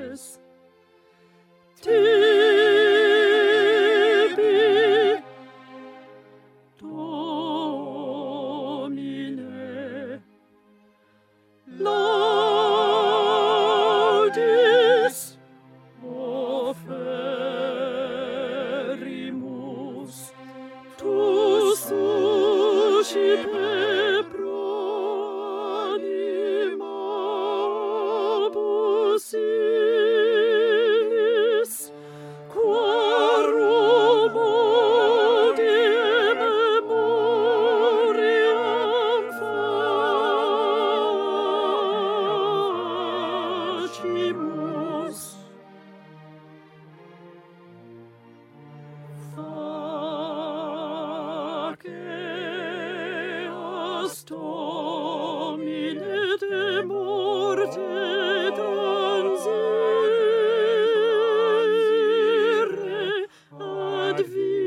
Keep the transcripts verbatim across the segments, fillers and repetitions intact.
Tibi, Domine, laudis oferimus, tu suscipe pro animabus illis, quorum odiem memoriam facimus. Faceas Domine de morte transire ad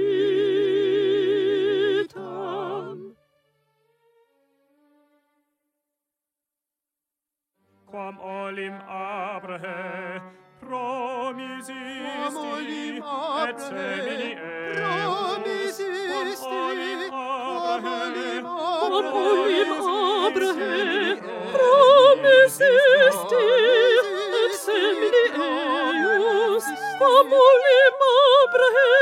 vitam. Quam olim Abrahe promisisti, Quam olim et Abrahe semini eius, promisisti, quam olim quam Abrahe olim Quam olim Abrahe promisisti, promisisti, et semini eius, quam olim Abrahe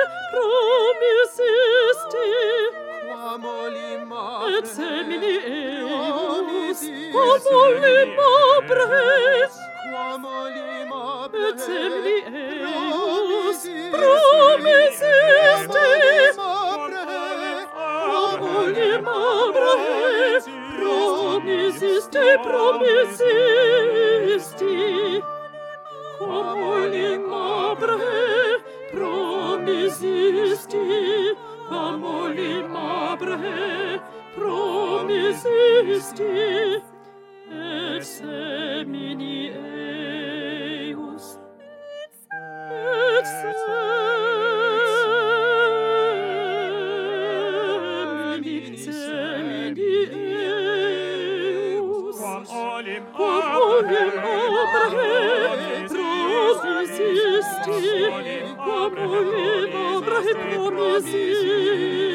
promisisti, quam olim et semini eius, promisisti, quam olim Abrahe quam olim et semini eius, promisisti, quam olim Abrahe promisisti, promisisti, quam olim Abrahe promisisti, quam olim Abrahe promisisti, et semini eius, et semini, semini eius, quam olim quam olim Abrahe promisisti, quam olim Abrahe promisisti,